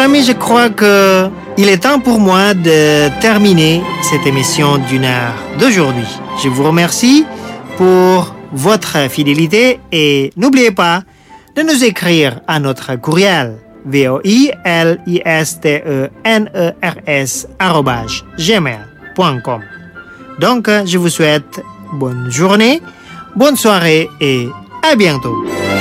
amis, je crois qu'il est temps pour moi de terminer cette émission d'une heure d'aujourd'hui. Je vous remercie pour votre fidélité et n'oubliez pas de nous écrire à notre courriel voilistenners@gmail.com. Donc, je vous souhaite bonne journée, bonne soirée et à bientôt.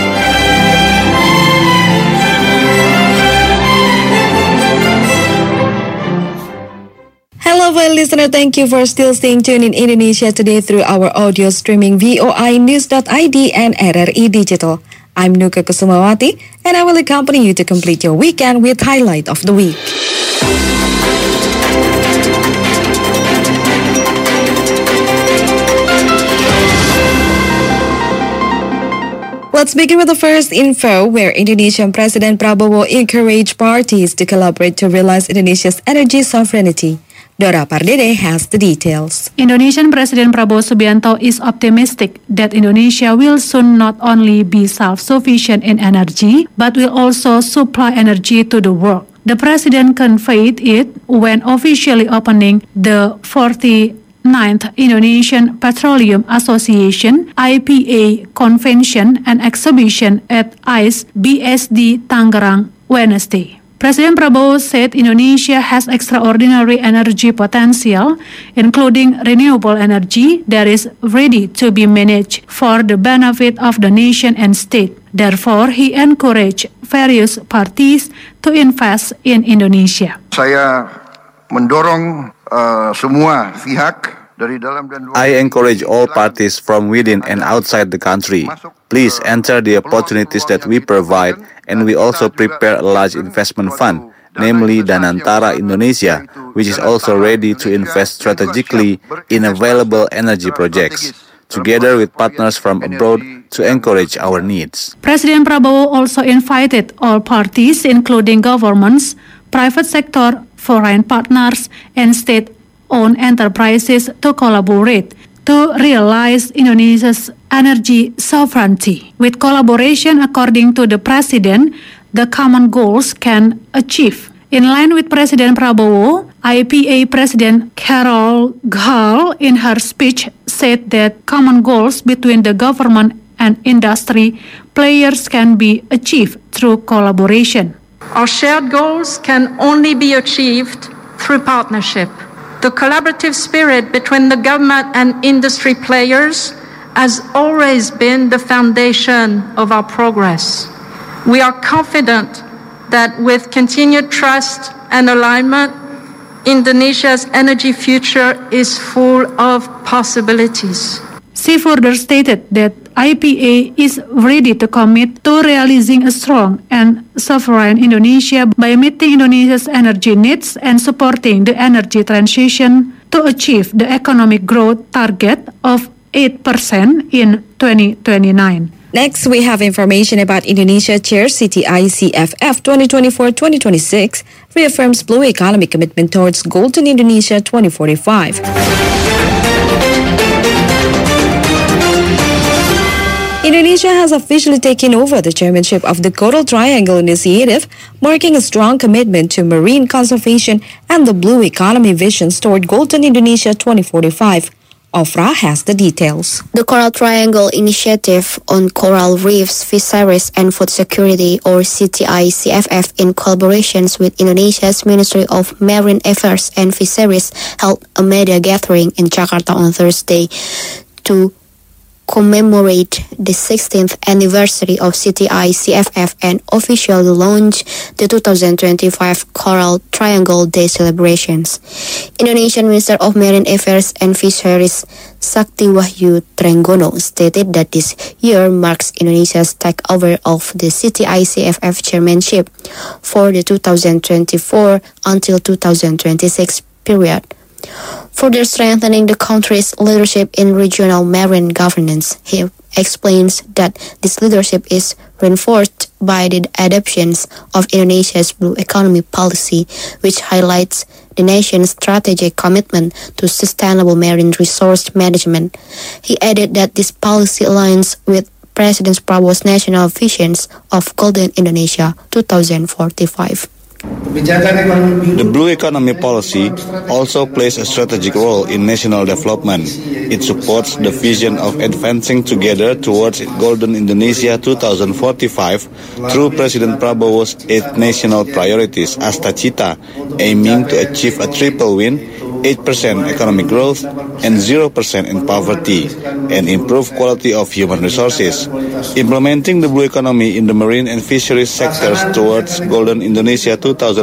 Hello, dear listener. Thank you for still staying tuned in Indonesia today through our audio streaming voinews.id and RRI Digital. I'm Nuka Kusumawati, and I will accompany you to complete your weekend with highlight of the week. Let's begin with the first info, where Indonesian President Prabowo encouraged parties to collaborate to realize Indonesia's energy sovereignty. Dora Pardede has the details. Indonesian President Prabowo Subianto is optimistic that Indonesia will soon not only be self-sufficient in energy, but will also supply energy to the world. The president conveyed it when officially opening the 49th Indonesian Petroleum Association (IPA) convention and exhibition at ICE BSD Tangerang Wednesday. President Prabowo said Indonesia has extraordinary energy potential, including renewable energy that is ready to be managed for the benefit of the nation and state. Therefore, he encouraged various parties to invest in Indonesia. Saya mendorong semua pihak dari dalam dan luar. I encourage all parties from within and outside the country. Please enter the opportunities that we provide, and we also prepare a large investment fund, namely Danantara Indonesia, which is also ready to invest strategically in available energy projects, together with partners from abroad to encourage our needs. President Prabowo also invited all parties, including governments, private sector, foreign partners, and state-owned enterprises to collaborate to realize Indonesia's energy sovereignty. With collaboration, according to the President, the common goals can achieve. In line with President Prabowo, IPA President Carol Ghal in her speech said that common goals between the government and industry players can be achieved through collaboration. Our shared goals can only be achieved through partnership. The collaborative spirit between the government and industry players has always been the foundation of our progress. We are confident that with continued trust and alignment, Indonesia's energy future is full of possibilities. She further stated that IPA is ready to commit to realizing a strong and sovereign Indonesia by meeting Indonesia's energy needs and supporting the energy transition to achieve the economic growth target of 8% in 2029. Next, we have information about Indonesia Chair CTI-CFF 2024-2026 reaffirms Blue Economy commitment towards Golden Indonesia 2045. Indonesia has officially taken over the chairmanship of the Coral Triangle Initiative, marking a strong commitment to marine conservation and the blue economy visions toward Golden Indonesia 2045. Ofra has the details. The Coral Triangle Initiative on Coral Reefs, Fisheries and Food Security, or CTI-CFF, in collaborations with Indonesia's Ministry of Marine Affairs and Fisheries, held a media gathering in Jakarta on Thursday to commemorate the 16th anniversary of CTI-CFF and officially launch the 2025 Coral Triangle Day celebrations. Indonesian Minister of Marine Affairs and Fisheries Sakti Wahyu Trenggono stated that this year marks Indonesia's takeover of the CTI-CFF chairmanship for the 2024 until 2026 period, further strengthening the country's leadership in regional marine governance. He explains that this leadership is reinforced by the adoptions of Indonesia's blue economy policy, which highlights the nation's strategic commitment to sustainable marine resource management. He added that this policy aligns with President Prabowo's national visions of Golden Indonesia 2045. The blue economy policy also plays a strategic role in national development. It supports the vision of advancing together towards Golden Indonesia 2045 through President Prabowo's 8 national priorities Asta Cita, aiming to achieve a triple win, 8% economic growth and 0% in poverty, and improve quality of human resources. Implementing the blue economy in the marine and fisheries sectors towards Golden Indonesia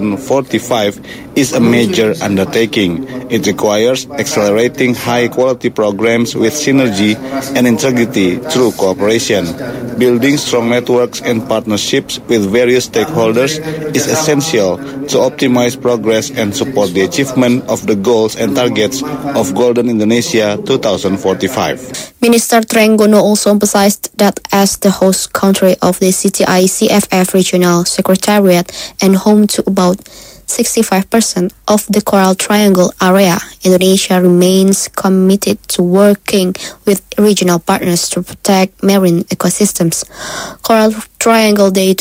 2045 is a major undertaking. It requires accelerating high-quality programs with synergy and integrity through cooperation. Building strong networks and partnerships with various stakeholders is essential to optimize progress and support the achievement of the goals and targets of Golden Indonesia 2045. Minister Trenggono also emphasized that as the host country of the CTI-CFF Regional Secretariat and home to about 65% of the Coral Triangle area, Indonesia remains committed to working with regional partners to protect marine ecosystems. Coral Triangle Day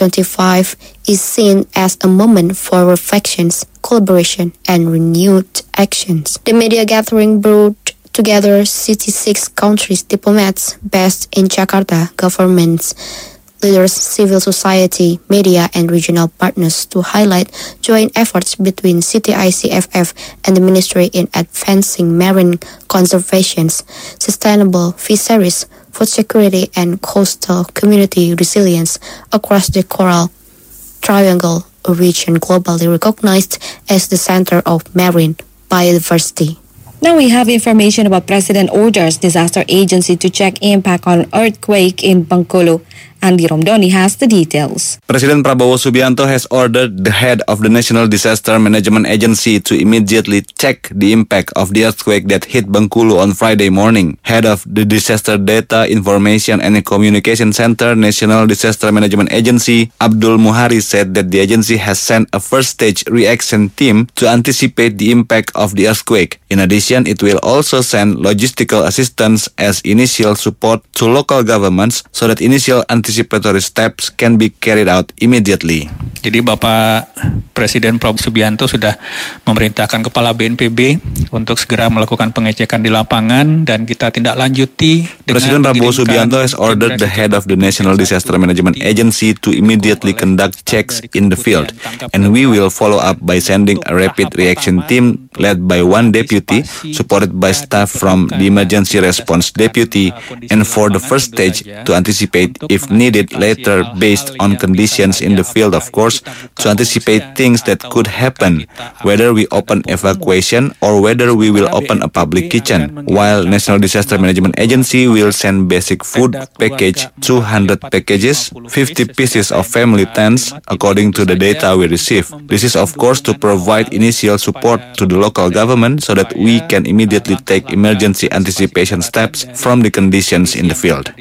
2025 is seen as a moment for reflections, collaboration, and renewed actions. The media gathering brought together 66 countries' diplomats based in Jakarta, governments, leaders, civil society, media, and regional partners to highlight joint efforts between CTI-CFF and the Ministry in advancing marine conservation, sustainable fisheries, food security, and coastal community resilience across the Coral Triangle, a region globally recognized as the center of marine biodiversity. Now we have information about President orders disaster agency to check impact on earthquake in Bengkulu. Andi Romdoni has the details. President Prabowo Subianto has ordered the head of the National Disaster Management Agency to immediately check the impact of the earthquake that hit Bengkulu on Friday morning. Head of the Disaster Data Information and Communication Center, National Disaster Management Agency, Abdul Muhari said that the agency has sent a first-stage reaction team to anticipate the impact of the earthquake. In addition, it will also send logistical assistance as initial support to local governments so that initial anticipatory steps can be carried out immediately. Jadi Bapak Presiden Prabowo Subianto sudah memerintahkan Kepala BNPB untuk segera melakukan pengecekan di lapangan dan kita tindak lanjuti. President Prabowo Subianto has ordered the head of the National Disaster Management Agency to immediately conduct checks in the field, and we will follow up by sending a rapid reaction team led by one deputy, supported by staff from the Emergency Response Deputy, and for the first stage to anticipate if needed later based on conditions in the field, of course, to anticipate things that could happen, whether we open evacuation or whether we will open a public kitchen. While National Disaster Management Agency will send basic food package 200 packages, 50 pieces of family tents, according to the data we receive. This is of course to provide initial support to the local government so that we can immediately take emergency anticipation steps from the conditions in the field.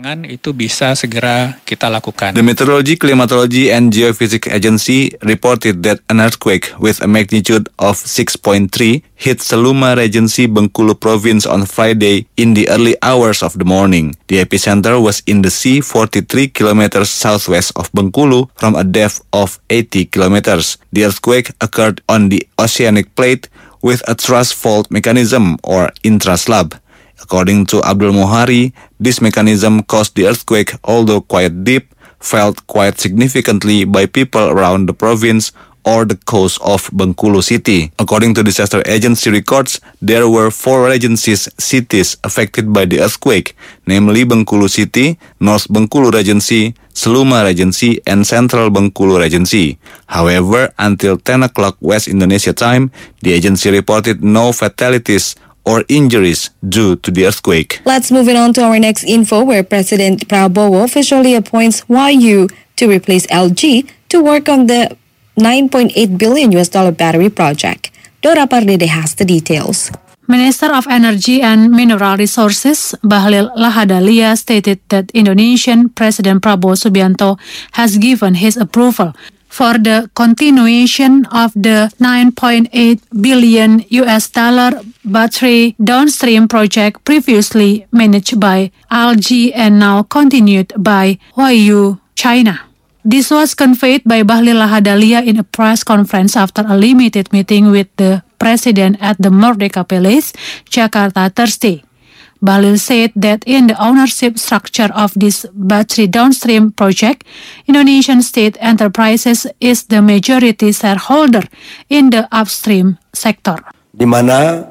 The Meteorology, Climatology and Geophysics Agency reported that an earthquake with a magnitude of 6.3 hit Seluma Regency, Bengkulu Province on Friday in the early hours of the morning. The epicenter was in the sea 43 kilometers southwest of Bengkulu from a depth of 80 kilometers. The earthquake occurred on the oceanic plate with a thrust fault mechanism or intraslab. According to Abdul Muhari, this mechanism caused the earthquake, although quite deep, felt quite significantly by people around the province or the coast of Bengkulu City. According to disaster agency records, there were 4 Regencies cities affected by the earthquake, namely Bengkulu City, North Bengkulu Regency, Seluma Regency, and Central Bengkulu Regency. However, until 10 o'clock West Indonesia time, the agency reported no fatalities or injuries due to the earthquake. Let's move it on to our next info, where President Prabowo officially appoints YU to replace LG to work on the $9.8 billion battery project. Dora Pardede has the details. Minister of Energy and Mineral Resources Bahlil Lahadalia stated that Indonesian President Prabowo Subianto has given his approval for the continuation of the $9.8 billion battery downstream project previously managed by LG and now continued by YU China. This was conveyed by Bahlil Lahadalia in a press conference after a limited meeting with the President at the Merdeka Palace, Jakarta, Thursday. Bahlil said that in the ownership structure of this battery downstream project, Indonesian State Enterprises is the majority shareholder in the upstream sector. Di mana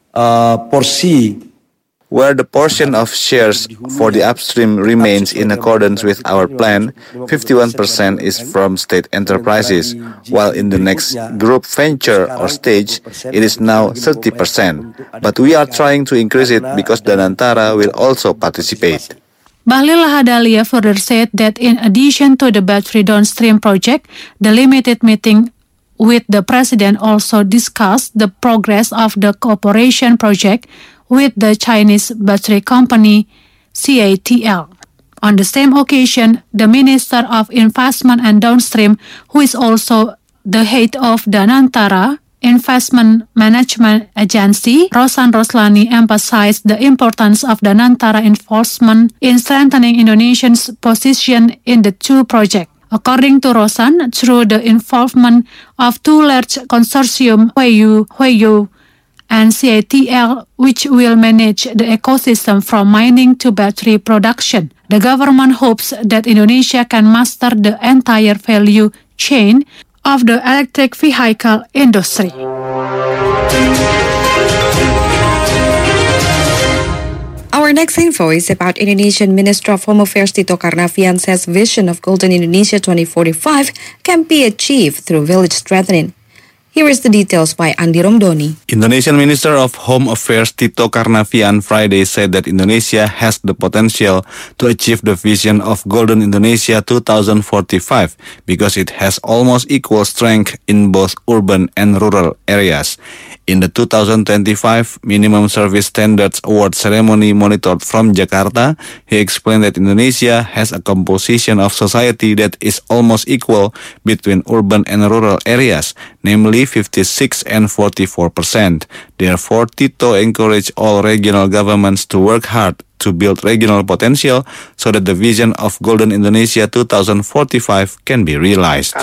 Where the portion of shares for the upstream remains in accordance with our plan, 51% is from state enterprises, while in the next group venture or stage, it is now 30%. But we are trying to increase it because Danantara will also participate. Bahlil Lahadalia further said that in addition to the battery downstream project, the limited meeting with the President also discussed the progress of the cooperation project with the Chinese battery company CATL. On the same occasion, the Minister of Investment and Downstream, who is also the head of Danantara Investment Management Agency, Rosan Roslani, emphasized the importance of Danantara investment in strengthening Indonesia's position in the two projects. According to Rosan, through the involvement of two large consortium, Huayou and CATL, which will manage the ecosystem from mining to battery production, the government hopes that Indonesia can master the entire value chain of the electric vehicle industry. Our next info is about Indonesian Minister of Home Affairs Tito Karnavian says vision of Golden Indonesia 2045 can be achieved through village strengthening. Here is the details by Andi Romdoni. Indonesian Minister of Home Affairs Tito Karnavian Friday said that Indonesia has the potential to achieve the vision of Golden Indonesia 2045 because it has almost equal strength in both urban and rural areas. In the 2025 Minimum Service Standards Award ceremony monitored from Jakarta, he explained that Indonesia has a composition of society that is almost equal between urban and rural areas, namely 56 and 44%. Therefore, Tito encouraged all regional governments to work hard to build regional potential so that the vision of Golden Indonesia 2045 can be realized.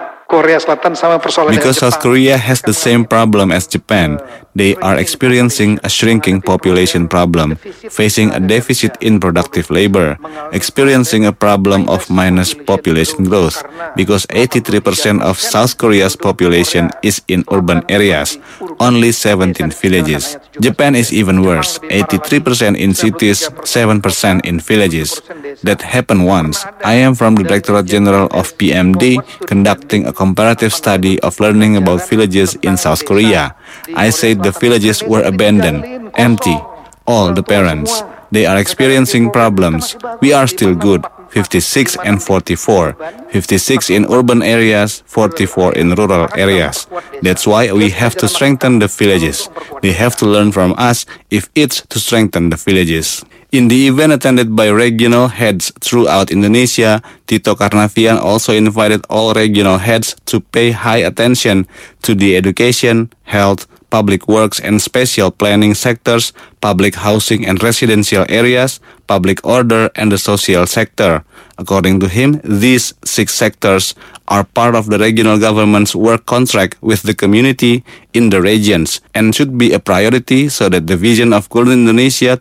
Because South Korea has the same problem as Japan, they are experiencing a shrinking population problem, facing a deficit in productive labor, experiencing a problem of minus population growth, because 83% of South Korea's population is in urban areas, only 17 villages. Japan is even worse, 83% in cities, 7% in villages. That happened once. I am from the Directorate General of PMD, conducting a comparative study of learning about villages in South Korea. I said the villages were abandoned, empty, all the parents. They are experiencing problems. We are still good, 56 and 44. 56 in urban areas, 44 in rural areas. That's why we have to strengthen the villages. They have to learn from us if it's to strengthen the villages. In the event attended by regional heads throughout Indonesia, Tito Karnavian also invited all regional heads to pay high attention to the education, health, public works and spatial planning sectors, public housing and residential areas, public order, and the social sector. According to him, these 6 sectors are part of the regional government's work contract with the community in the regions and should be a priority so that the vision of Golden Indonesia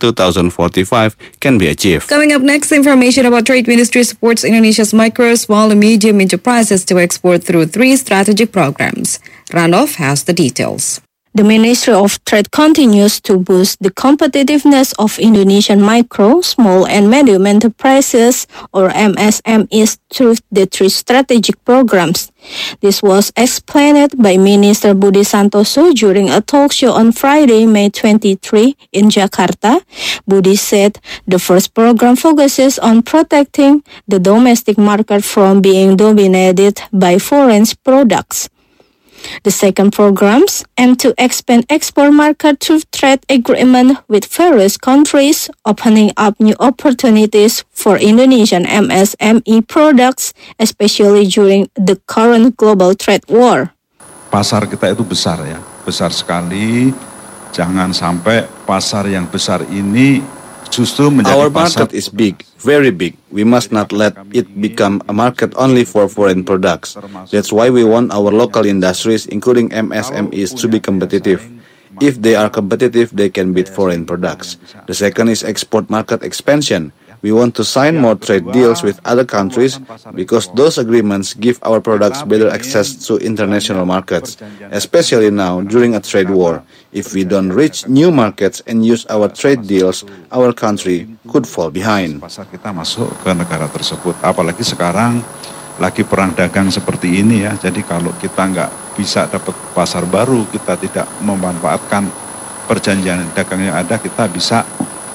2045 can be achieved. Coming up next, information about Trade Ministry supports Indonesia's micro, small, and medium enterprises to export through 3 strategic programs. Ranoff has the details. The Ministry of Trade continues to boost the competitiveness of Indonesian micro, small, and medium enterprises, or MSMEs, through the 3 strategic programs. This was explained by Minister Budi Santoso during a talk show on Friday, May 23, in Jakarta. Budi said the first program focuses on protecting the domestic market from being dominated by foreign products. The second programs aim to expand export market through trade agreement with various countries, opening up new opportunities for Indonesian MSME products, especially during the current global trade war. Pasar kita itu besar ya, besar sekali. Jangan sampai pasar yang besar ini Our market is big, very big. We must not let it become a market only for foreign products. That's why we want our local industries, including MSMEs, to be competitive. If they are competitive, they can beat foreign products. The second is export market expansion. We want to sign more trade deals with other countries because those agreements give our products better access to international markets, especially now during a trade war. If we don't reach new markets and use our trade deals, our country could fall behind. Pasar kita masuk ke negara tersebut, apalagi sekarang lagi perang dagang seperti ini ya. Jadi kalau kita nggak bisa dapat pasar baru, kita tidak memanfaatkan perjanjian dagang yang ada, kita bisa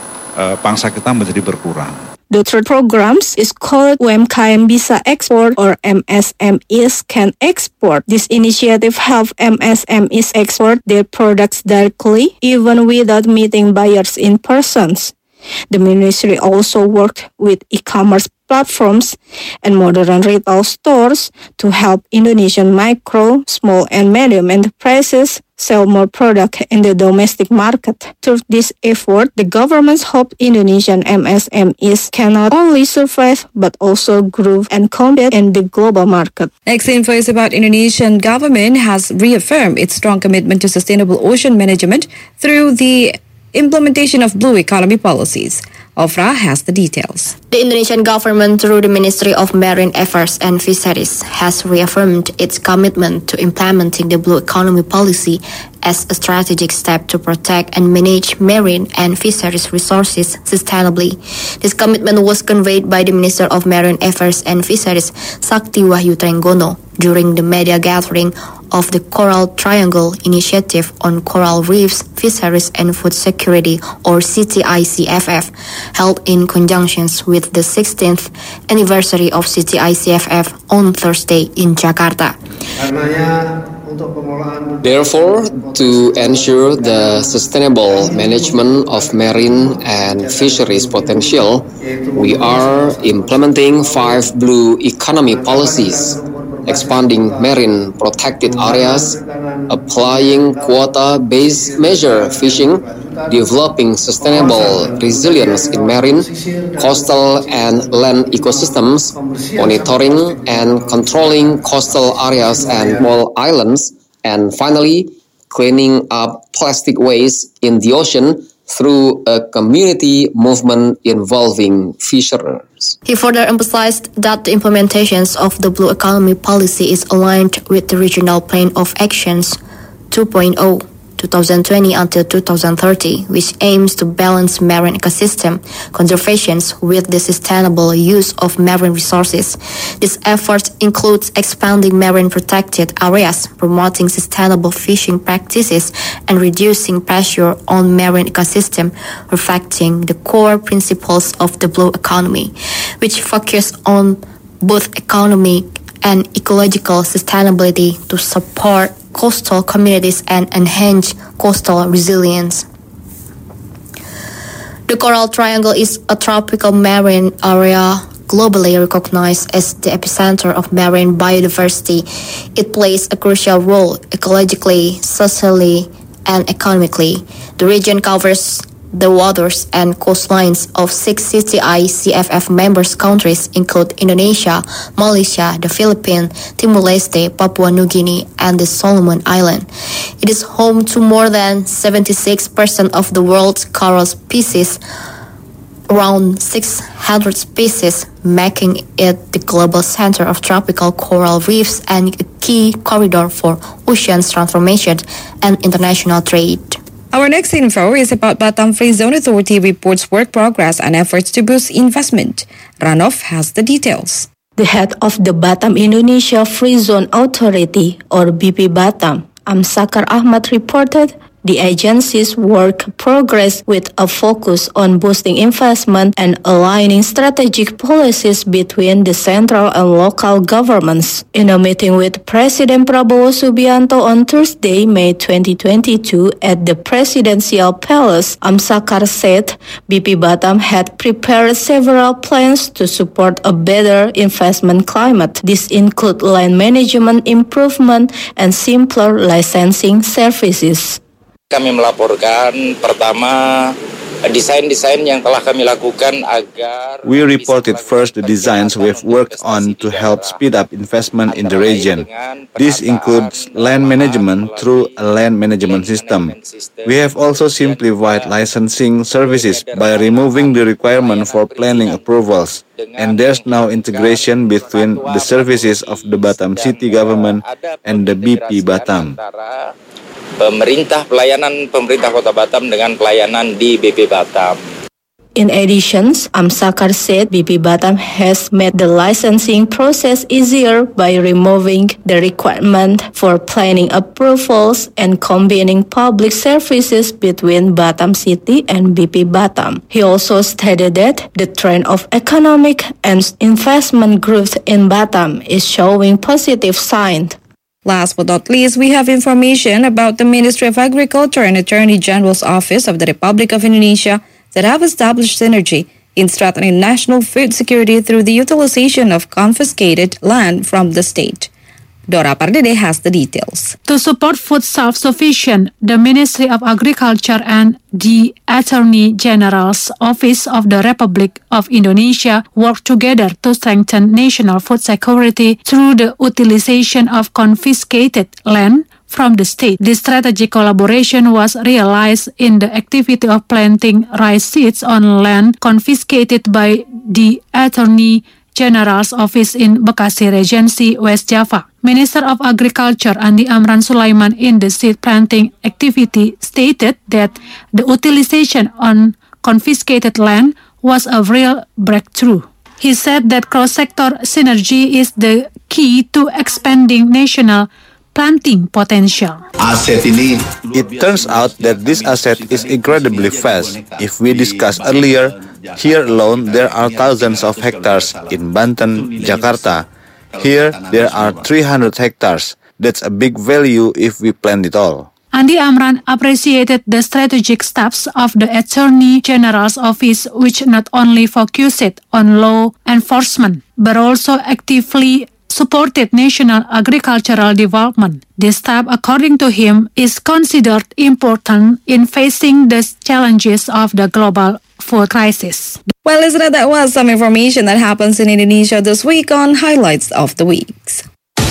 pangsa kita menjadi berkurang. The third program is called UMKM Bisa Export or MSMEs Can Export. This initiative helps MSMEs export their products directly, even without meeting buyers in person. The ministry also worked with e-commerce platforms and modern retail stores to help Indonesian micro, small and medium enterprises sell more product in the domestic market. Through this effort, the government hopes Indonesian MSMEs can not only survive but also grow and compete in the global market. Next info is about Indonesian government has reaffirmed its strong commitment to sustainable ocean management through the implementation of blue economy policies. Ofra has the details. The Indonesian government, through the Ministry of Marine Affairs and Fisheries, has reaffirmed its commitment to implementing the blue economy policy as a strategic step to protect and manage marine and fisheries resources sustainably. This commitment was conveyed by the Minister of Marine Affairs and Fisheries, Sakti Wahyu Trenggono, during the media gathering of the Coral Triangle Initiative on Coral Reefs, Fisheries and Food Security, or CTICFF, held in conjunction with the 16th anniversary of CTICFF on Thursday in Jakarta. Therefore, to ensure the sustainable management of marine and fisheries potential, we are implementing 5 blue economy policies, expanding marine protected areas, applying quota-based measure fishing, developing sustainable resilience in marine, coastal and land ecosystems, monitoring and controlling coastal areas and small islands, and finally, cleaning up plastic waste in the ocean through a community movement involving fishermen. He further emphasized that the implementations of the Blue Economy policy is aligned with the Regional Plan of Actions 2.0 2020 until 2030, which aims to balance marine ecosystem conservation with the sustainable use of marine resources. This effort includes expanding marine protected areas, promoting sustainable fishing practices, and reducing pressure on marine ecosystem, reflecting the core principles of the Blue Economy, which focus on both economic and ecological sustainability to support coastal communities and enhance coastal resilience. The Coral Triangle is a tropical marine area globally recognized as the epicenter of marine biodiversity. It plays a crucial role ecologically, socially, and economically. The region covers the waters and coastlines of 6 CTICFF members countries include Indonesia, Malaysia, the Philippines, Timor-Leste, Papua New Guinea, and the Solomon Islands. It is home to more than 76% of the world's coral species, around 600 species, making it the global center of tropical coral reefs and a key corridor for oceans transformation and international trade. Our next info is about Batam Free Zone Authority reports work progress and efforts to boost investment. Ranov has the details. The head of the Batam Indonesia Free Zone Authority, or BP Batam, Amsakar Ahmad, reported the agency's work progress with a focus on boosting investment and aligning strategic policies between the central and local governments. In a meeting with President Prabowo Subianto on Thursday, May 2022, at the Presidential Palace, Amsakar said BP Batam had prepared several plans to support a better investment climate. These include land management improvement and simpler licensing services. Kami melaporkan pertama desain-desain yang telah kami lakukan agar we reported first the designs we've worked on to help speed up investment in the region. This includes land management through a land management system. We have also simplified licensing services by removing the requirement for planning approvals. And there's now integration between the services of the Batam City government and the BP Batam. Pelayanan pemerintah Kota Batam dengan pelayanan di BP Batam. In addition, Amsakar said BP Batam has made the licensing process easier by removing the requirement for planning approvals and combining public services between Batam City and BP Batam. He also stated that the trend of economic and investment growth in Batam is showing positive signs. Last but not least, we have information about the Ministry of Agriculture and Attorney General's Office of the Republic of Indonesia that have established synergy in strengthening national food security through the utilization of confiscated land from the state. Dora Pardede has the details. To support food self-sufficiency, the Ministry of Agriculture and the Attorney General's Office of the Republic of Indonesia work together to strengthen national food security through the utilization of confiscated land from the state. This strategic collaboration was realized in the activity of planting rice seeds on land confiscated by the Attorney General's Office in Bekasi Regency, West Java. Minister of Agriculture Andi Amran Sulaiman in the seed planting activity stated that the utilization on confiscated land was a real breakthrough. He said that cross-sector synergy is the key to expanding national planting potential. It turns out that this asset is incredibly vast. If we discussed earlier, here alone there are thousands of hectares in Banten, Jakarta. Here there are 300 hectares. That's a big value if we plant it all. Andi Amran appreciated the strategic steps of the Attorney General's Office, which not only focused on law enforcement, but also actively supported national agricultural development. This step, according to him, is considered important in facing the challenges of the global food crisis. Well, listener, that was some information that happens in Indonesia this week on Highlights of the Weeks.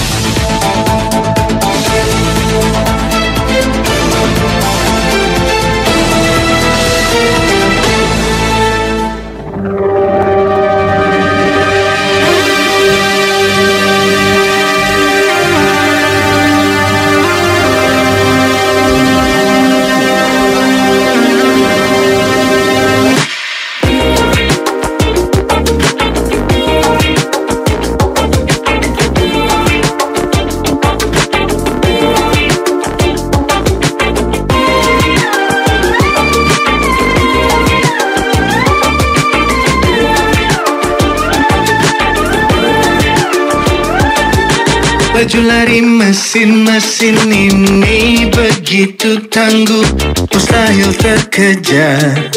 Baju lari mesin-mesin ini begitu tangguh, mustahil terkejar.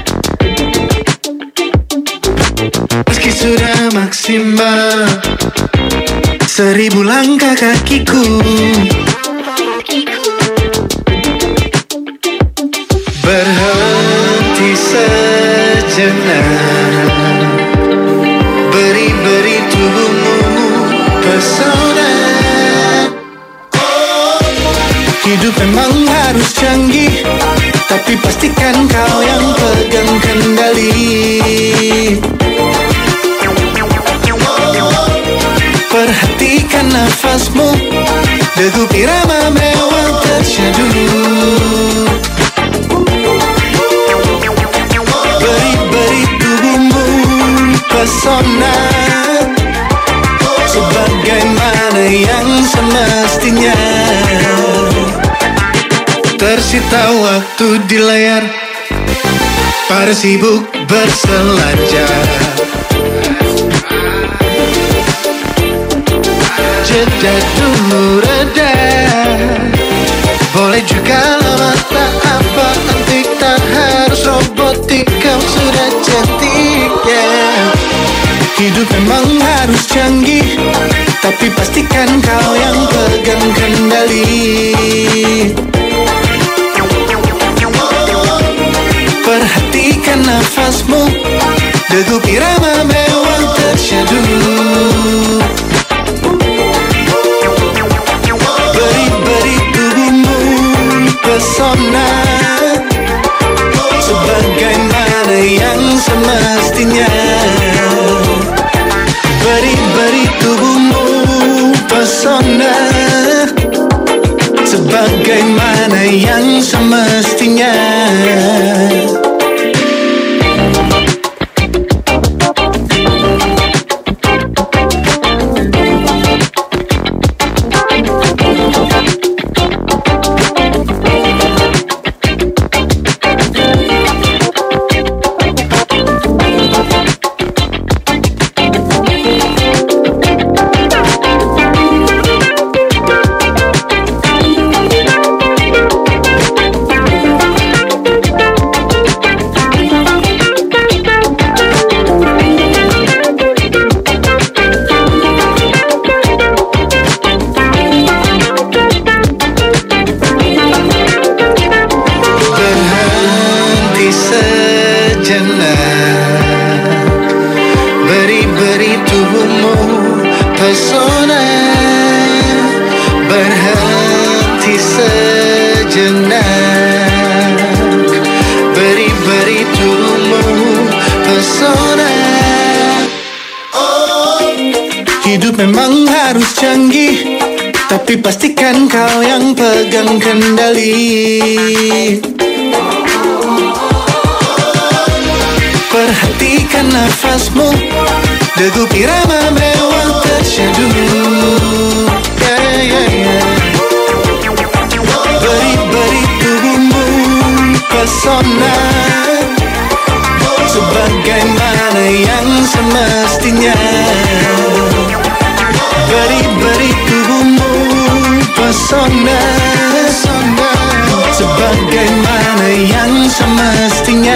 Meski sudah maksimal 1000 langkah kakiku, berhenti sejenak, beri tubuhmu pesona. Hidup memang harus canggih, tapi pastikan kau yang pegang kendali. Perhatikan nafasmu, degup irama mewah tersyadu. Beri tubuhmu pesona, sebagaimana yang semestinya. Tersita waktu di layar, para sibuk berselancar. Jeda dulu reda, boleh juga lama tak apa antik, tak harus robotik, kau sudah cantik ya. Hidup memang harus canggih, tapi pastikan kau yang pegang kendali. Perhati nafasmu, degup irama mewah tersyadu. Beri-beri tubuhmu pesona, sebagaimana yang semestinya. Beri-beri tubuhmu pesona, sebagaimana yang semestinya. Beri-beri tubuhmu pesona, berhenti sejenak. Beri-beri tubuhmu pesona. Oh, hidup memang harus canggih, tapi pastikan kau yang pegang kendali. Perhatikan nafasmu, degup irama mewah tersyadu. Beri-beri tubuhmu pesona, sebagaimana yang semestinya. Beri-beri tubuhmu pesona, sebagaimana yang semestinya.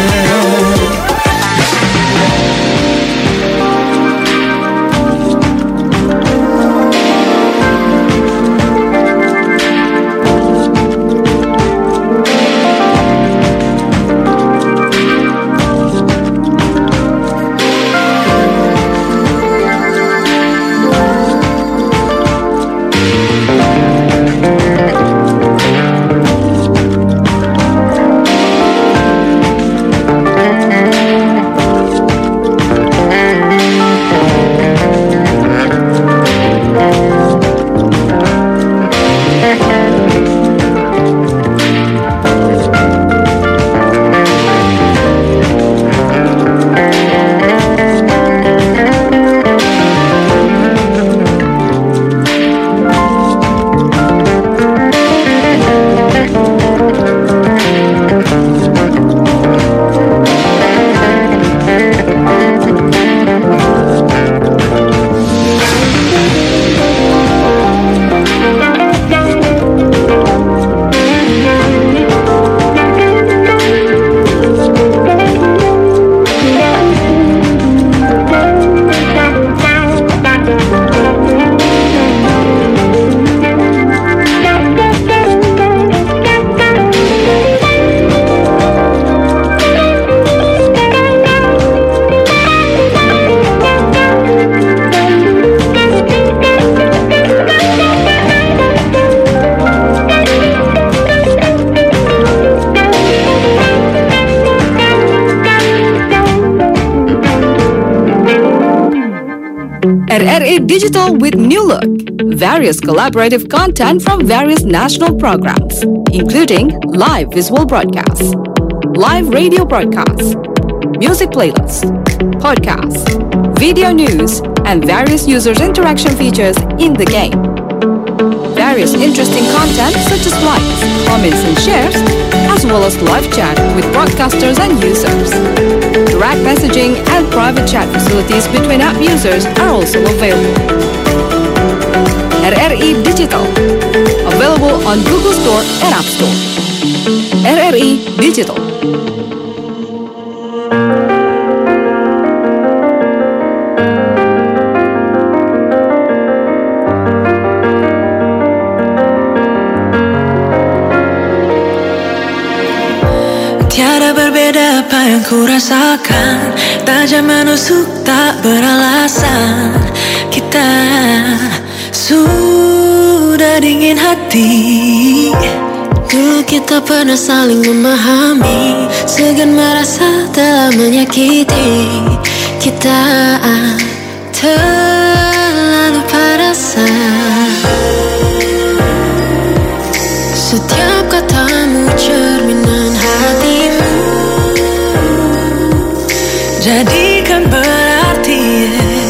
RRI Digital with new look. Various collaborative content from various national programs, including live visual broadcasts, live radio broadcasts, music playlists, podcasts, video news, and various users' interaction features in the game. Various interesting content such as likes, comments, and shares, as well as live chat with broadcasters and users. Direct messaging and private chat facilities between app users are also available. RRI Digital, available on Google Store and App Store. RRI Digital. Tiada Bila berbeda apa yang ku rasakan, tajam menusuk tak beralasan. Kita sudah dingin hati. Dulu kita pernah saling memahami, segan merasa telah menyakiti. Kita terlalu perasa. Setiap katamu cerminan hatimu, jadikan berarti.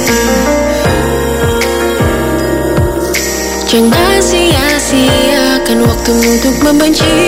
Jangan sia-siakan waktumu untuk membenci.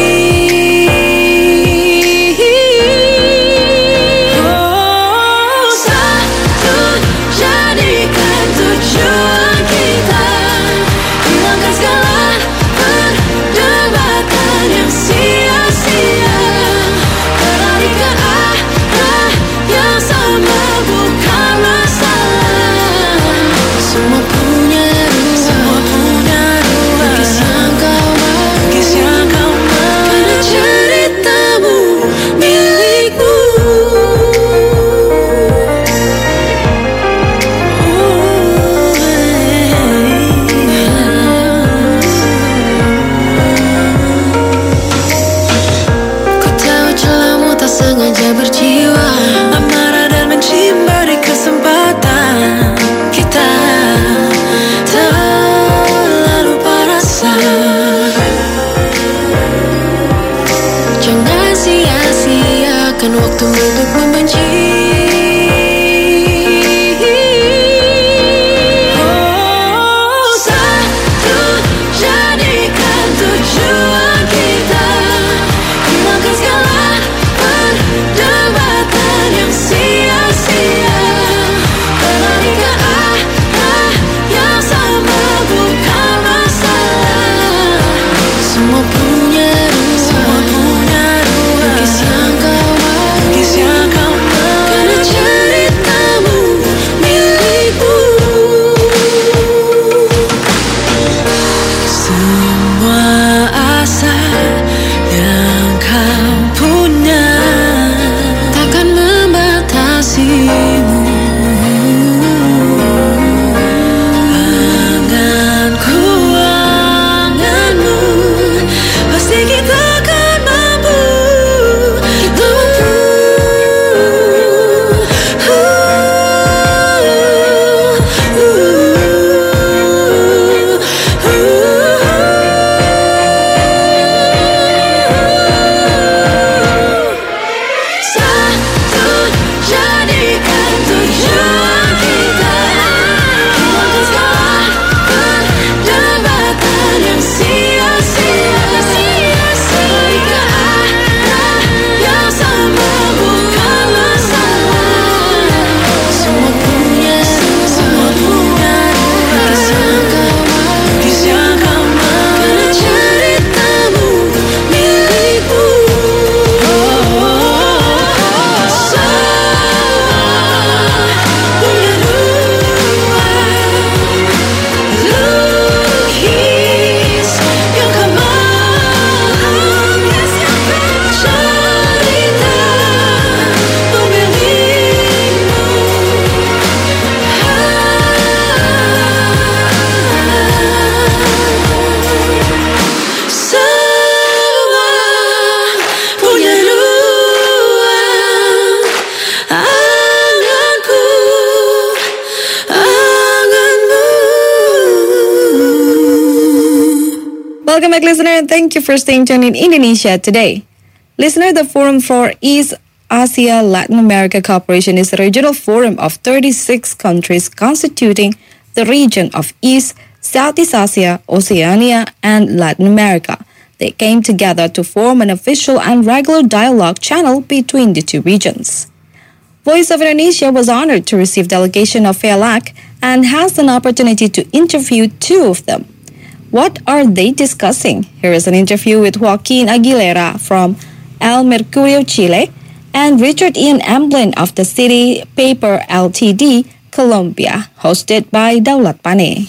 Welcome back, listener, and thank you for staying tuned in Indonesia today. Listener, the Forum for East Asia Latin America Cooperation is a regional forum of 36 countries constituting the region of East, Southeast Asia, Oceania, and Latin America. They came together to form an official and regular dialogue channel between the two regions. Voice of Indonesia was honored to receive delegation of FEALAC and has an opportunity to interview two of them. What are they discussing? Here is an interview with Joaquin Aguilera from El Mercurio, Chile, and Richard Ian Amblin of the City Paper Ltd, Colombia, hosted by Daulat Pane.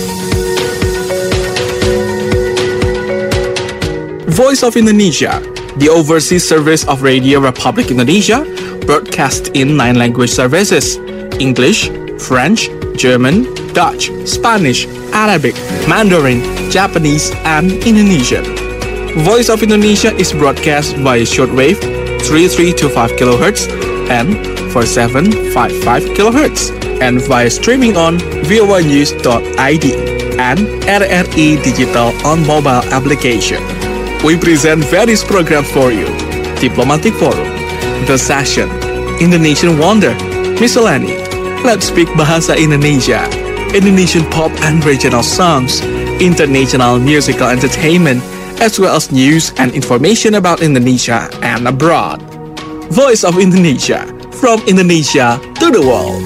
Voice of Indonesia, the overseas service of Radio Republic Indonesia, broadcasts in 9 language services: English, French, German, Dutch, Spanish, Arabic, Mandarin, Japanese, and Indonesian. Voice of Indonesia is broadcast by shortwave 3325 kHz and 4755 kHz and via streaming on voanews.id and RRI Digital on mobile application. We present various programs for you: Diplomatic Forum, The Session, Indonesian Wonder, Miscellany, Let's Speak Bahasa Indonesia, Indonesian pop and regional songs, international musical entertainment, as well as news and information about Indonesia and abroad. Voice of Indonesia, from Indonesia to the world.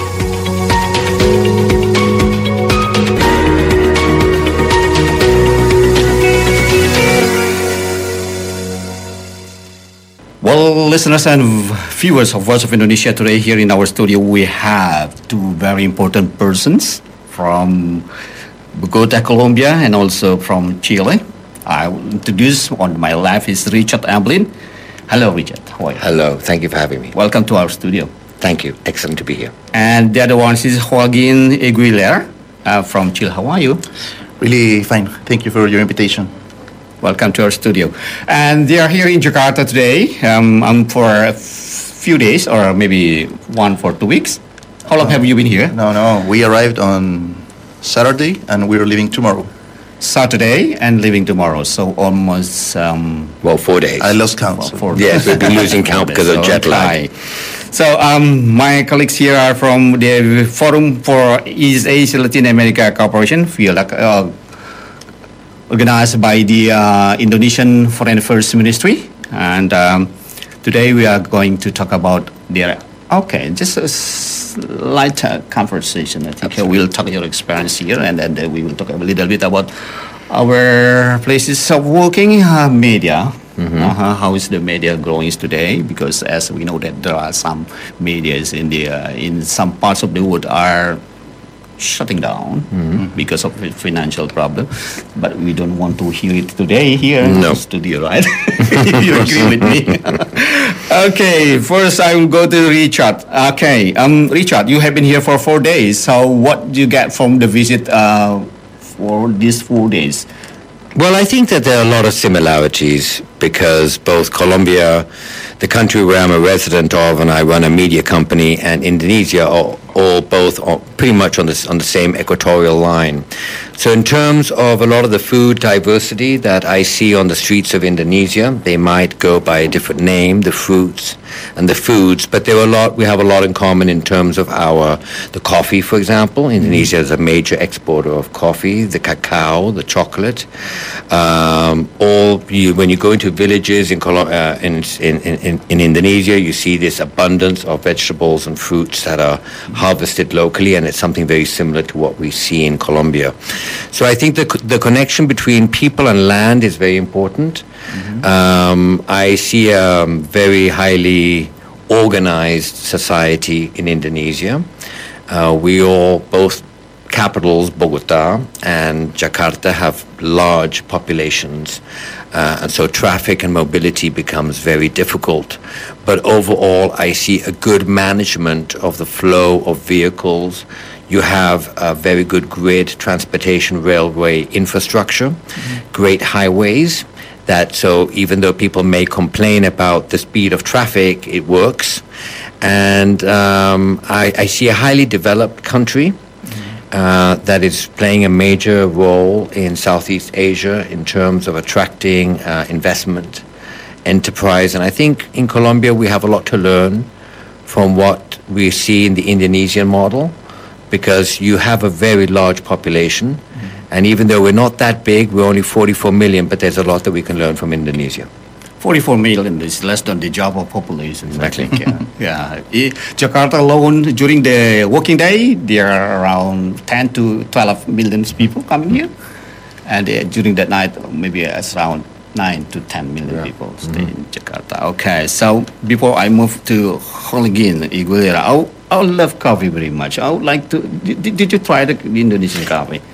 Well, listeners and viewers of Voice of Indonesia, today here in our studio we have two very important persons from Bogota, Colombia, and also from Chile. I will introduce on my left is Richard Amblin. Hello, Richard. How are you? Hello. Thank you for having me. Welcome to our studio. Thank you. Excellent to be here. And the other one is Joaquin Aguilera from Chile. How are you? Really fine. Thank you for your invitation. Welcome to our studio. And they are here in Jakarta today for a few days or maybe 1 for 2 weeks. How long have you been here? No. We arrived on Saturday and we're leaving tomorrow. Saturday and leaving tomorrow, so almost 4 days. I lost count. Well, 4 yes, we've been losing count because of jet lag. So my colleagues here are from the Forum for East Asia Latin America Cooperation, organized by the Indonesian Foreign Affairs Ministry, and today we are going to talk about their just a light conversation. I think we'll talk your experience here, and then we will talk a little bit about our places of working, media. How is the media growing today? Because as we know that there are some medias in some parts of the world are shutting down because of financial problem, but we don't want to hear it today here in the studio, right? You agree with me? Okay, first I will go to Richard. Okay, Richard, you have been here for 4 days. So what do you get from the visit for these 4 days? Well, I think that there are a lot of similarities because both Colombia, the country where I'm a resident of, and I run a media company, and Indonesia are all both pretty much on the same equatorial line. So in terms of a lot of the food diversity that I see on the streets of Indonesia, they might go by a different name, the fruits and the foods, but we have a lot in common in terms of the coffee, for example. Indonesia is a major exporter of coffee, the cacao, the chocolate. When you go into villages in Indonesia, you see this abundance of vegetables and fruits that are harvested locally, and it's something very similar to what we see in Colombia. So I think the connection between people and land is very important. I see a very highly organized society in Indonesia. Both capitals, Bogota and Jakarta, have large populations, and so traffic and mobility becomes very difficult. But overall, I see a good management of the flow of vehicles. You have a very good grid transportation railway infrastructure, great highways, so even though people may complain about the speed of traffic, it works. And I see a highly developed country that is playing a major role in Southeast Asia in terms of attracting investment, enterprise. And I think in Colombia we have a lot to learn from what we see in the Indonesian model, because you have a very large population. And even though we're not that big, we're only 44 million, but there's a lot that we can learn from Indonesia. 44 million is less than the Java population. Exactly. Jakarta alone, during the working day, there are around 10 to 12 million people coming here. And during that night, maybe it's around 9 to 10 million people stay in Jakarta. Okay, so before I move to Joaquin Aguilera, I love coffee very much. I would like to. Did you try the Indonesian coffee?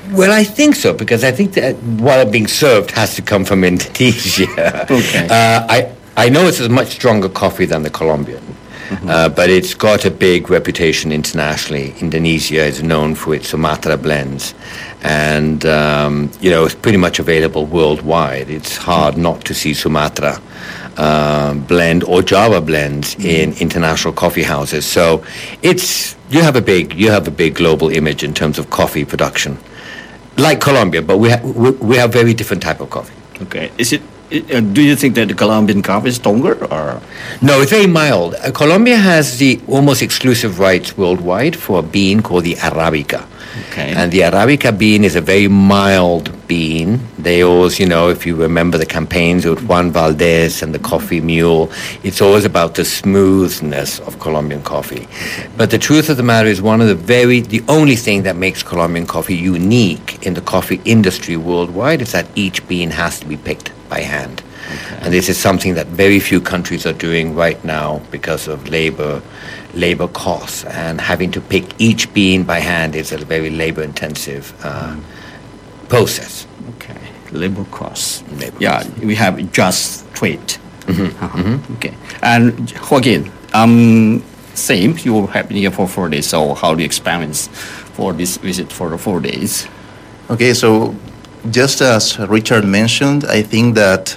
Well, I think so, because I think that what being served has to come from Indonesia. Okay. I know it's a much stronger coffee than the Colombian, but it's got a big reputation internationally. Indonesia is known for its Sumatra blends, and it's pretty much available worldwide. It's hard not to see Sumatra blend or Java blends in international coffee houses. So you have a big global image in terms of coffee production, like Colombia, but we have very different type of coffee. Okay. Do you think that the Colombian coffee is stronger, or? No, it's very mild. Colombia has the almost exclusive rights worldwide for a bean called the Arabica. Okay. And the Arabica bean is a very mild bean. They always, if you remember the campaigns with Juan Valdez and the Coffee Mule, it's always about the smoothness of Colombian coffee. But the truth of the matter is the only thing that makes Colombian coffee unique in the coffee industry worldwide is that each bean has to be picked by hand. Okay. And this is something that very few countries are doing right now because of labor costs, and having to pick each bean by hand is a very labor-intensive process. Okay, labor costs. Yeah, we have just trade. Okay, and Joaquin, same. You have been here for 4 days. So how do you experience for this visit for the 4 days? Okay, so just as Richard mentioned, I think that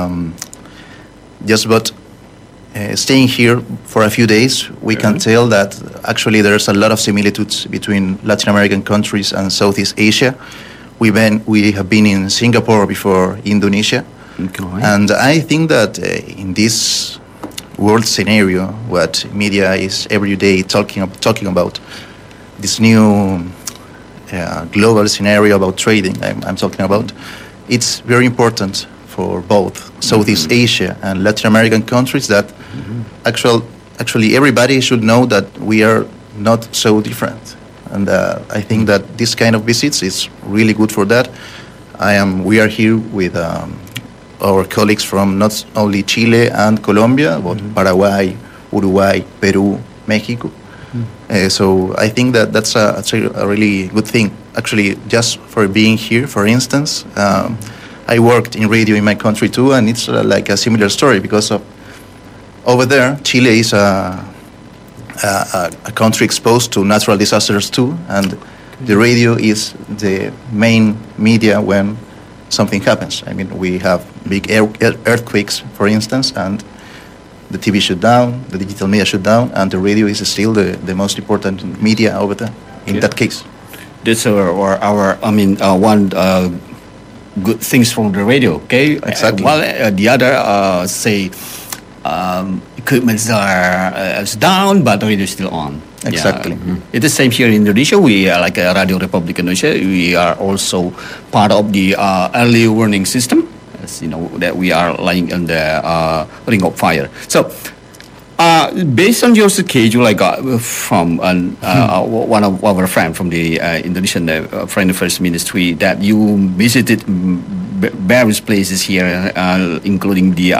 staying here for a few days, we can tell that actually there's a lot of similitudes between Latin American countries and Southeast Asia. We have been in Singapore before Indonesia, and I think that in this world scenario, what media is every day talking about, this new global scenario about trading I'm talking about, it's very important for both Southeast Asia and Latin American countries that actually everybody should know that we are not so different. And I think that this kind of visits is really good for that. We are here with our colleagues from not only Chile and Colombia, but Paraguay, Uruguay, Peru, Mexico. So I think that that's a really good thing. Actually, just for being here, for instance, I worked in radio in my country too, and it's like a similar story because of over there, Chile is a country exposed to natural disasters too, and the radio is the main media when something happens. I mean, we have big earthquakes, for instance, and the TV shut down, the digital media shut down, and the radio is still the most important media over there in that case. That's one good things from the radio, okay? Exactly. While the other, equipments are down, but the radio is still on. Exactly. Yeah. It's the same here in Indonesia. We are like Radio Republic Indonesia. We are also part of the early warning system. As you know, that we are lying on the ring of fire. So, based on your schedule, I got from one of our friends from the Indonesian Foreign Affairs Ministry that you visited various places here, including the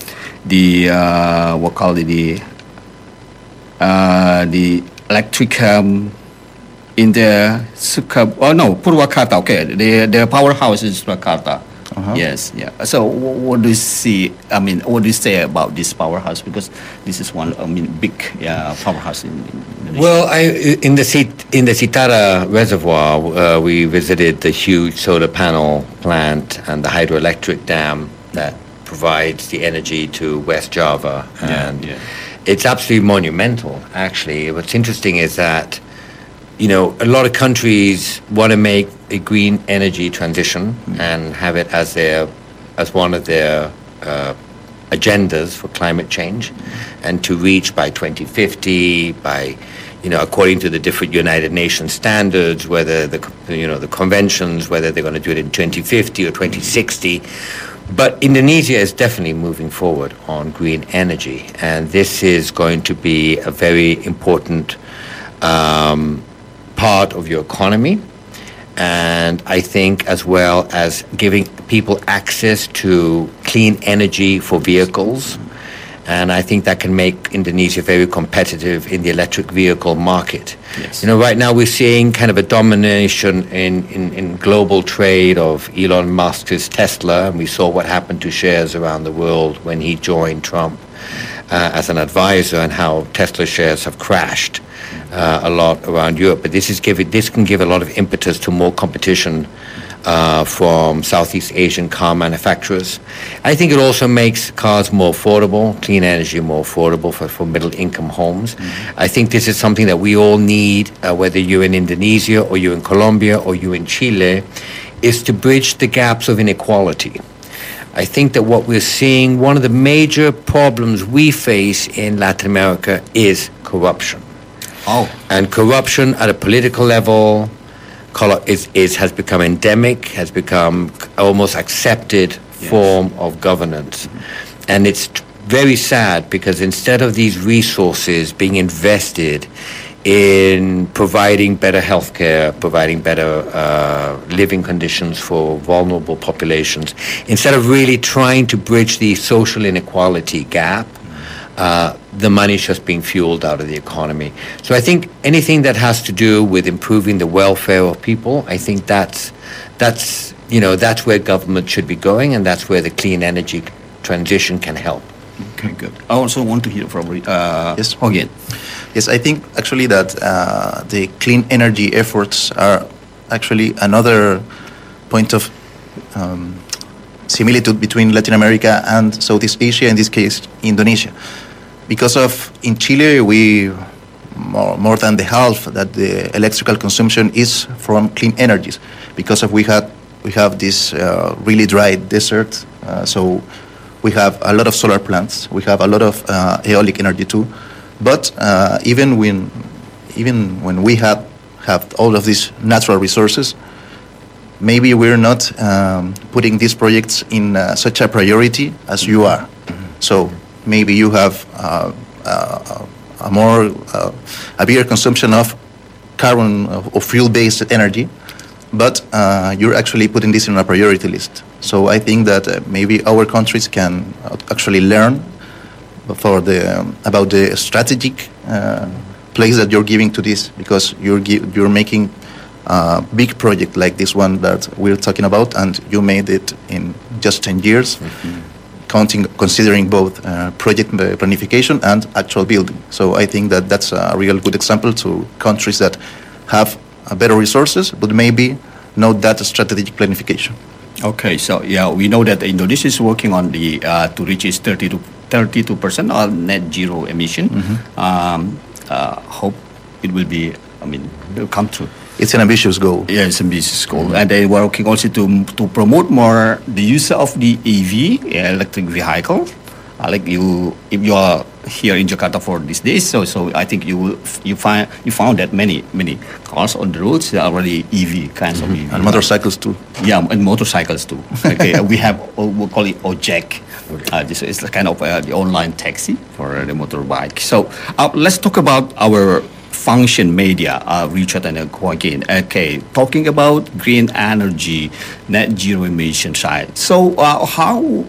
electric in the Purwakarta. Okay, the powerhouse is Purwakarta. Yes, yeah. So what do you see? What do you say about this powerhouse? Because this is one, big powerhouse in Indonesia. Well, in the Sitara Reservoir, we visited the huge solar panel plant and the hydroelectric dam that provides the energy to West Java, and it's absolutely monumental. Actually, what's interesting is that a lot of countries want to make a green energy transition and have it as one of their agendas for climate change, and to reach by 2050, by according to the different United Nations standards, whether the conventions, whether they're going to do it in 2050 or 2060. But Indonesia is definitely moving forward on green energy, and this is going to be a very important part of your economy, and I think as well as giving people access to clean energy for vehicles And I think that can make Indonesia very competitive in the electric vehicle market. Yes. You know, right now we're seeing kind of a domination in global trade of Elon Musk's Tesla, and we saw what happened to shares around the world when he joined Trump as an advisor, and how Tesla shares have crashed a lot around Europe. But this can give a lot of impetus to more competition from Southeast Asian car manufacturers. I think it also makes cars more affordable, clean energy more affordable for middle-income homes. I think this is something that we all need, whether you're in Indonesia or you're in Colombia or you're in Chile, is to bridge the gaps of inequality. I think that what we're seeing, one of the major problems we face in Latin America is corruption. And corruption at a political level has become endemic, has become almost accepted form of governance. And it's very sad, because instead of these resources being invested in providing better healthcare, providing better living conditions for vulnerable populations, instead of really trying to bridge the social inequality gap, the money is just being fueled out of the economy. So I think anything that has to do with improving the welfare of people, I think that's where government should be going, and that's where the clean energy transition can help. Okay, good. I also want to hear from Hogen. Yes, I think actually that the clean energy efforts are actually another point of similitude between Latin America and Southeast Asia, in this case Indonesia. Because in Chile, we more than the half that the electrical consumption is from clean energies, because we have this really dry desert, so we have a lot of solar plants, we have a lot of aeolic energy too, but even when we have all of these natural resources, maybe we're not putting these projects in such a priority as you are. So maybe you have a bigger consumption of carbon or fuel-based energy, but you're actually putting this in a priority list. So I think that maybe our countries can actually learn about the strategic place that you're giving to this, because you're making a big project like this one that we're talking about, and you made it in just 10 years. Considering both project planification and actual building. So I think that that's a real good example to countries that have better resources, but maybe not that strategic planification. Okay, so we know that Indonesia is working on the to reach its 32% on net zero emission. Hope it will be, will come true. It's an ambitious goal. Yeah, it's an ambitious goal. And they were working also to promote more the use of the EV, electric vehicle. Like if you are here in Jakarta for these days, so I think you found that many cars on the roads are already EV kinds of EV. And motorcycles too. Yeah, and motorcycles too. Okay, we call it Ojek. This is kind of the online taxi for the motorbike. So let's talk about our function media, Richard and Joaquin. Okay, talking about green energy, net zero emission side. So how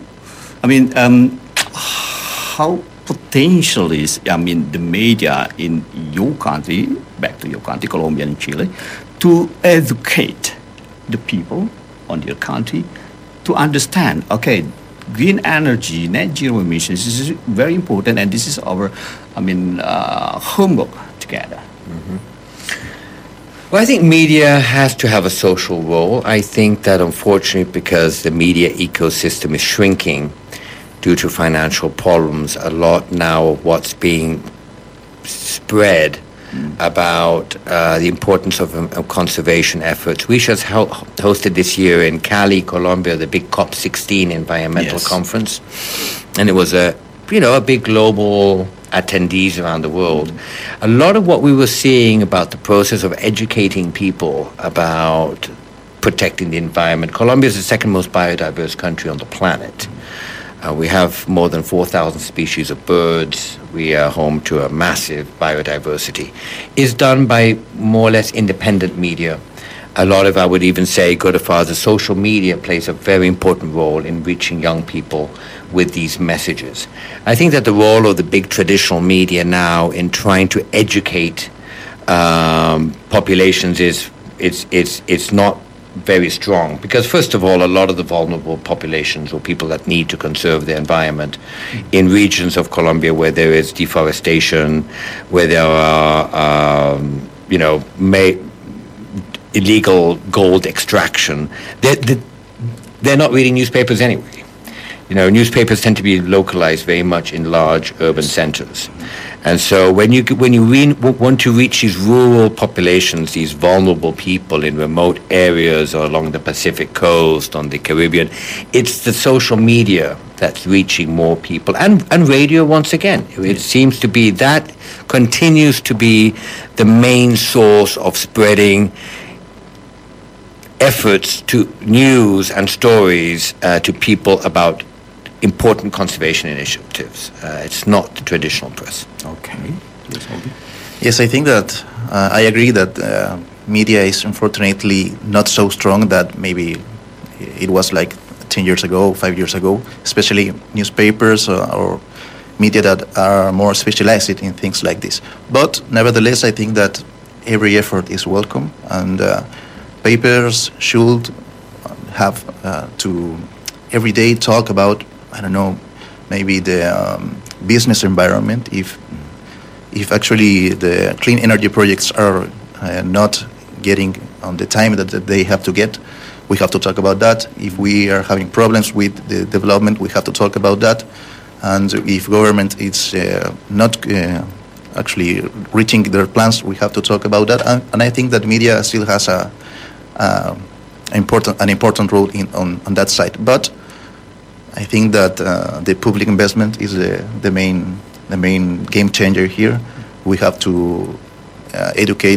potential is, the media in your country, back to your country, Colombia and Chile, to educate the people on your country to understand, okay, green energy, net zero emissions is very important, and this is our, homework together. Well, I think media has to have a social role. I think that unfortunately, because the media ecosystem is shrinking due to financial problems, a lot now of what's being spread about the importance of conservation efforts. We just hosted this year in Cali, Colombia, the big COP16 environmental conference, and it was a big global attendees around the world. A lot of what we were seeing about the process of educating people about protecting the environment. Colombia is the second most biodiverse country on the planet. We have more than 4,000 species of birds. We are home to a massive biodiversity. It's done by more or less independent media. a lot of, I would even say, go to farther, social media plays a very important role in reaching young people with these messages. I think that the role of the big traditional media now in trying to educate populations is not very strong, because first of all, a lot of the vulnerable populations or people that need to conserve their environment in regions of Colombia where there is deforestation, where there are illegal gold extraction, they're not reading newspapers anyway. Newspapers tend to be localized very much in large urban centers. And so when you want to reach these rural populations, these vulnerable people in remote areas or along the Pacific coast, on the Caribbean, it's the social media that's reaching more people. And radio, once again, it seems to be that continues to be the main source of spreading efforts to news and stories to people about important conservation initiatives. It's not the traditional press. Okay. Yes, I think that I agree that media is unfortunately not so strong that maybe it was like 10 years ago, 5 years ago, especially newspapers or media that are more specialized in things like this. But nevertheless, I think that every effort is welcome, and papers should have to every day talk about, I don't know, maybe the business environment. If actually the clean energy projects are not getting on the time that they have to get, we have to talk about that. If we are having problems with the development, we have to talk about that. And if government is not actually reaching their plans, we have to talk about that. And I think that media still has an important role on that side. But I think that the public investment is the main game changer here. We have to educate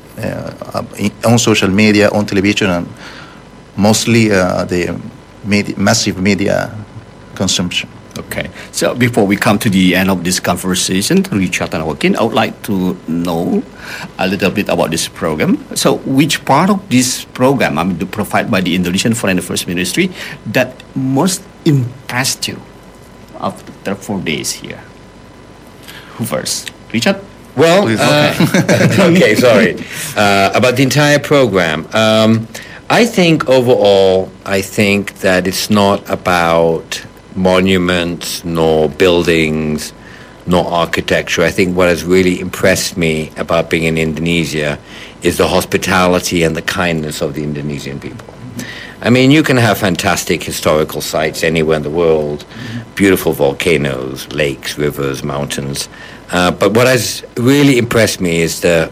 on social media, on television, and mostly the massive media consumption. Okay. So before we come to the end of this conversation, Richard and Joaquin, I would like to know a little bit about this program. So which part of this program, provided by the Indonesian Foreign Affairs Ministry, that most impressed you after 4 days here? Who first? Richard? Well, okay, sorry. About the entire program. I think overall, that it's not about monuments, nor buildings, nor architecture. I think what has really impressed me about being in Indonesia is the hospitality and the kindness of the Indonesian people. I mean, you can have fantastic historical sites anywhere in the world, beautiful volcanoes, lakes, rivers, mountains. But what has really impressed me is the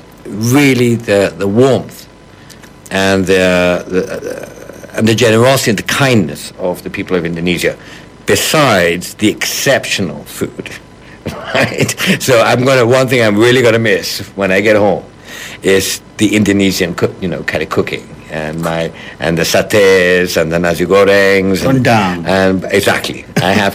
warmth and the generosity and the kindness of the people of Indonesia, besides the exceptional food. Right? So one thing I'm really gonna miss when I get home is the Indonesian kind of cooking. And the satés and the nasi gorengs and exactly. I have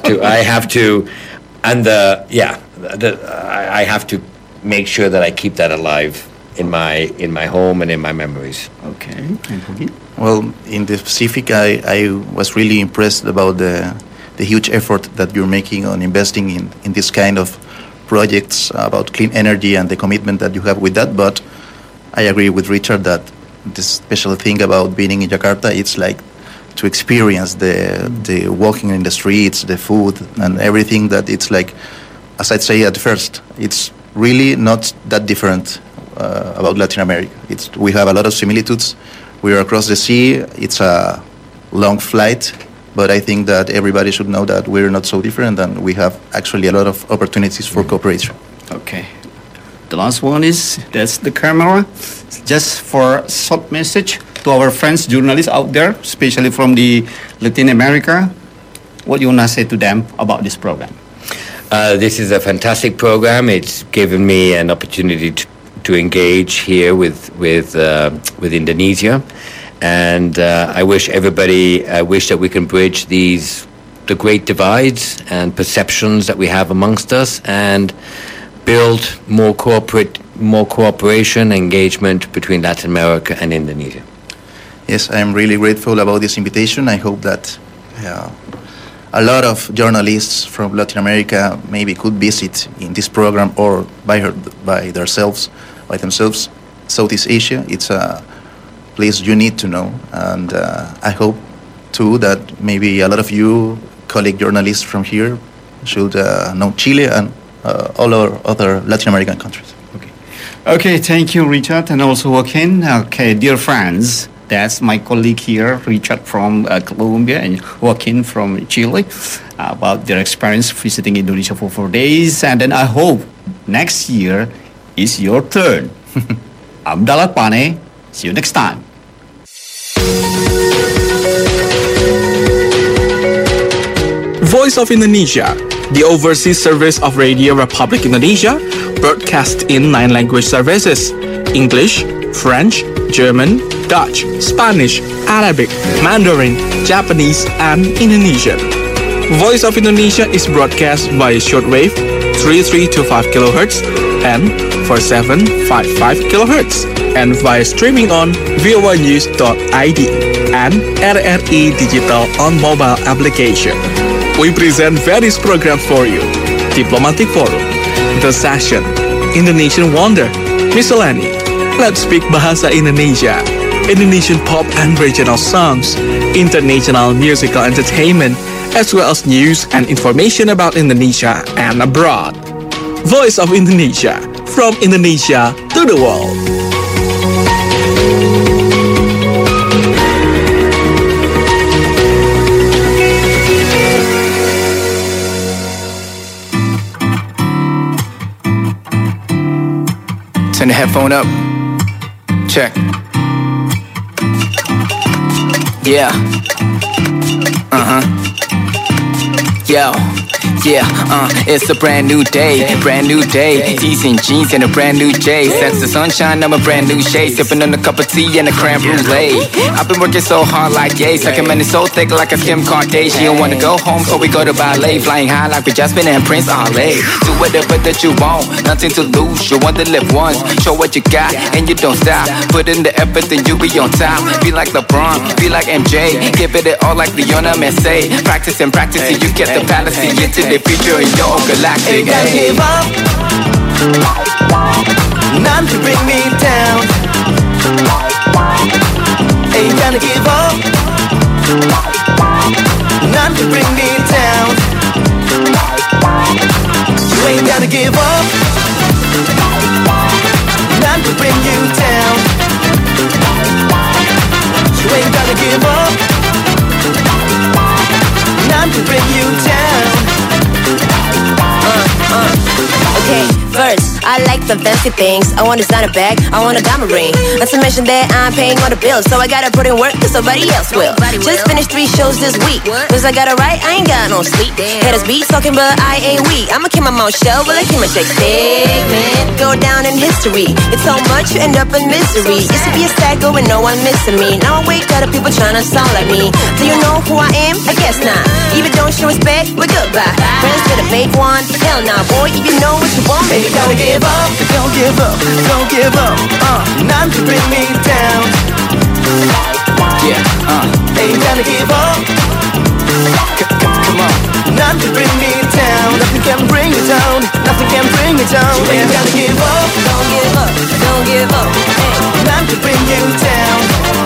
to make sure that I keep that alive in my home and in my memories. Okay. Well, in the Pacific, I was really impressed about the huge effort that you're making on investing in this kind of projects about clean energy and the commitment that you have with that. But I agree with Richard that the special thing about being in Jakarta, it's like to experience the walking in the streets, the food, and everything. That it's like, as I'd say at first, it's really not that different about Latin America. We have a lot of similitudes. We are across the sea. It's a long flight, but I think that everybody should know that we're not so different, and we have actually a lot of opportunities for cooperation. Okay. The last one is, that's the camera. Just for a short message to our friends, journalists out there, especially from the Latin America, what you want to say to them about this program? This is a fantastic program. It's given me an opportunity to engage here with Indonesia, and I wish that we can bridge the great divides and perceptions that we have amongst us, and build more cooperation, engagement between Latin America and Indonesia. Yes, I am really grateful about this invitation. I hope that a lot of journalists from Latin America maybe could visit in this program or by themselves. Southeast Asia, it's a place you need to know, and I hope too that maybe a lot of you colleague journalists from here should know Chile and all our other Latin American countries. Okay, thank you, Richard, and also Joaquin. Okay, dear friends, that's my colleague here, Richard from Colombia and Joaquin from Chile, about their experience visiting Indonesia for 4 days. And then I hope next year is your turn. I'm Dalat Pane. See you next time. Voice of Indonesia, the overseas service of Radio Republic Indonesia, broadcast in 9 language services: English, French, German, Dutch, Spanish, Arabic, Mandarin, Japanese, and Indonesian. Voice of Indonesia is broadcast via shortwave 3325 kHz and 4755 kHz, and via streaming on voanews.id and RRI Digital on mobile application. We present various programs for you: Diplomatic Forum, The Session, Indonesian Wonder, Miscellany, Let's Speak Bahasa Indonesia, Indonesian pop and regional songs, international musical entertainment, as well as news and information about Indonesia and abroad. Voice of Indonesia, from Indonesia to the world. Turn the headphone up. Check. Yeah. Yo. Yeah, it's a brand new day, T's and jeans and a brand new J. Sense the sunshine, I'm a brand new shade. Sipping on a cup of tea and a creme brulee. I've been working so hard like yay. Second man is so thick like a Kim Kardashian. Wanna go home, so we go to ballet. Flying high like with Jasmine and Prince Ale. Do whatever that you want, nothing to lose. You want to live once, show what you got, and you don't stop. Put in the effort, then you be on top. Be like LeBron, be like MJ. Give it all like Lionel Messi. Practice and practice till you get the palace and get to the future in your galactic. Ain't gonna give up. None to bring me down. Ain't gonna give up. None to bring me down. You ain't gonna give up. None to bring you down. You ain't gonna give up. None to bring you down. Okay, first, I like the fancy things. I want a designer bag, I want a diamond ring. Not to mention that I'm paying all the bills, so I gotta put in work cause somebody else will. Just finished 3 shows this week. Cause I got it right, I ain't got no sleep. Haters be talking but I ain't weak. I'ma keep my mouth shut while I keep my shake stick. Man, go down in history. It's so much you end up in misery. Used to be a sad girl with no one missing me. Now I wake up to people trying to sound like me. Do you know who I am? I guess not. Even don't show respect, we're goodbye. Friends with a fake one? Hell nah, boy, if you know what you want, baby, don't give up, don't give up, don't give up. None to bring me down. Yeah, ain't gonna give up. Come on. None to bring me down. Nothing can bring you down. Nothing can bring you down. You ain't gonna give up. Don't give up. Don't give up. Hey. None to bring you down.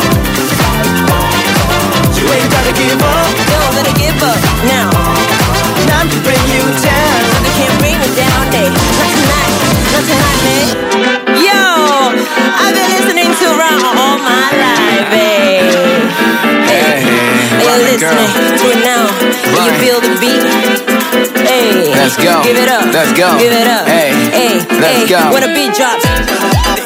You ain't gonna give up. Don't gonna give up now. None to bring you down. Nothing can bring me down. Hey. Not tonight, man. Yo, I've been listening to Raw all my life, hey. Hey, you're listening to it now. Can you feel the beat? Hey, let's go. Give it up. Let's go. Give it up. Hey, hey, let's hey. go. When a beat drops.